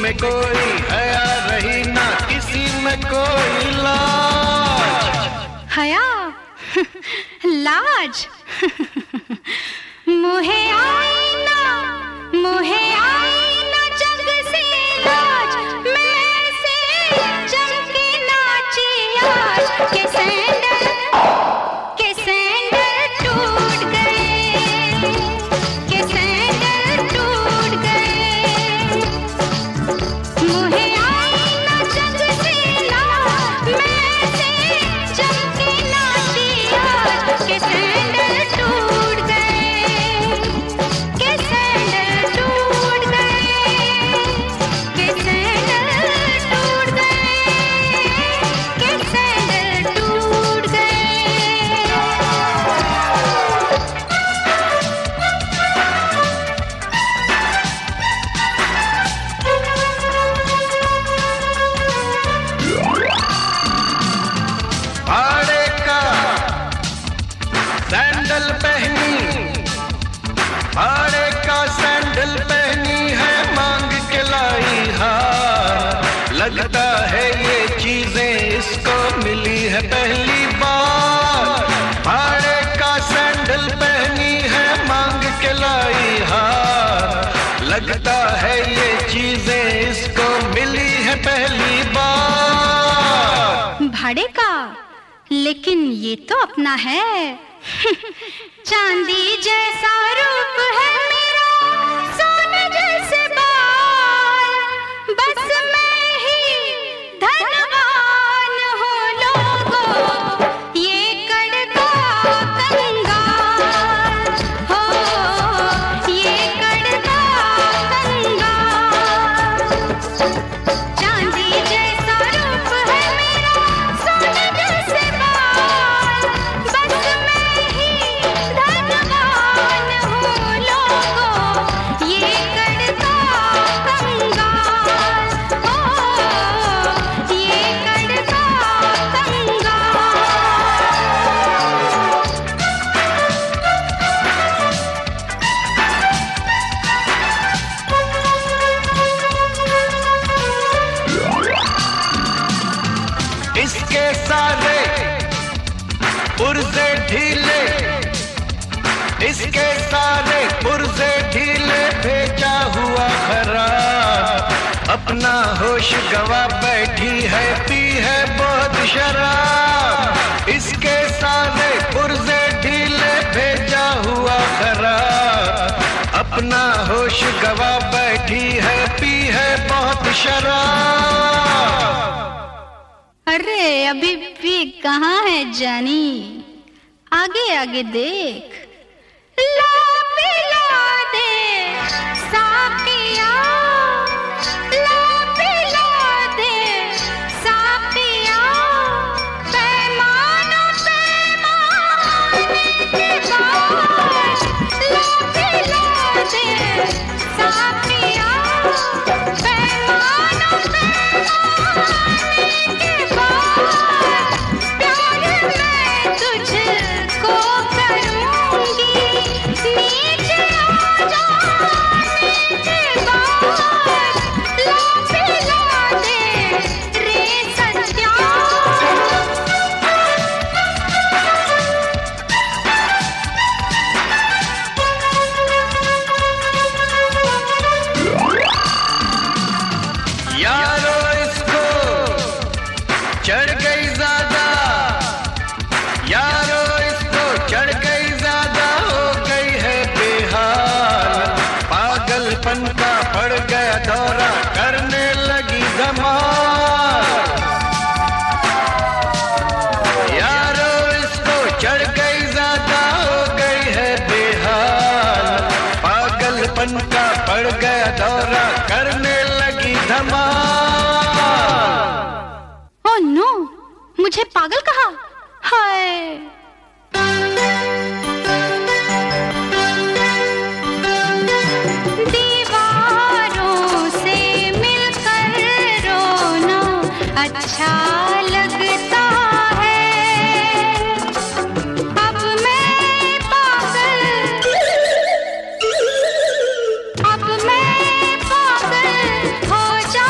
में कोई हया रही ना किसी में कोई लाज। हया लाज मुहे आई ना जग से लाज, मैं से चमके नाची आज के सैंडल टूट गए, के सैंडल टूट गए। मुहे आई ना जग से लाज, मैं से चमके नाची आज के सैंडल टूट गए, के सैंडल टूट गए, के सैंडल टूट गए, के सैंडल टूट गए। भाड़े का सैंडल पहनी, भाड़े का सैंडल पहनी है मांग के लाई हार। लगता है ये चीजें इसको मिली है पहली बार। भाड़े का सैंडल पहनी है मांग के लाई हार। लगता है ये चीजें इसको मिली है पहली बार। भाड़े का, लेकिन ये तो अपना है। चांदी जैसा रूप है मेरा, सोने जैसे बाल, बस मैं ही धनवान हूँ लोगों, ये कड़का कंगाल हो, ये कड़का कंगाल। चांदी जैसा रूप है मेरा, सोने जैसे बाल, बस मैं ही धनवान हूँ लोगों, ये कड़का कंगाल हो, ये कड़का कंगाल। इसके सारे पुर्जे ढीले, इसके सारे पुर्जे ढीले, भेजा हुआ खराब। अपना होश गवा बैठी है, पी है बहुत शराब। इसके सारे पुर्जे ढीले, भेजा हुआ खराब। अपना होश गवा बैठी है, पी है बहुत शराब। अरे अभी भी कहाँ है जानी, आगे आगे देख। ला पिला दे साकिया, ला पिला दे साकिया, पैमाना पैमाने के बाद। ला पिला दे साकिया, पैमाना पैमाने के बाद। प्यार मैं तुझको करूंगी, नीचे आ जाने के बाद। ला पिला दे रे सत्या। यारो इसको चढ़ गई ज्यादा, यारो इसको चढ़ गई ज्यादा, हो गई है बेहाल। पागलपन का पड़ गया दौरा, करने लगी धमाल। यारो इसको चढ़ गई ज्यादा, हो गई है बेहाल। पागलपन का पड़ गया दौरा, करने लगी धमाल। ओह नो, मुझे पागल कहा। हाय दीवारों से मिलकर रोना अच्छा लगता है। अब मैं पागल हो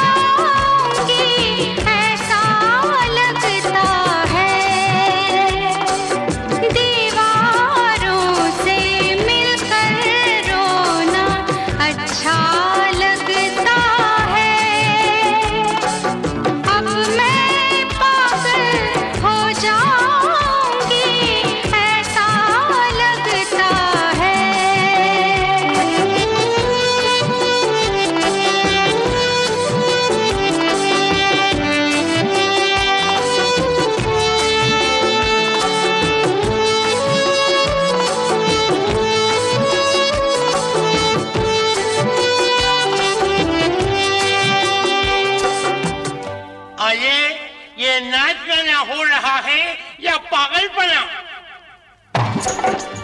ये नाच गाना हो रहा है या पागलपना?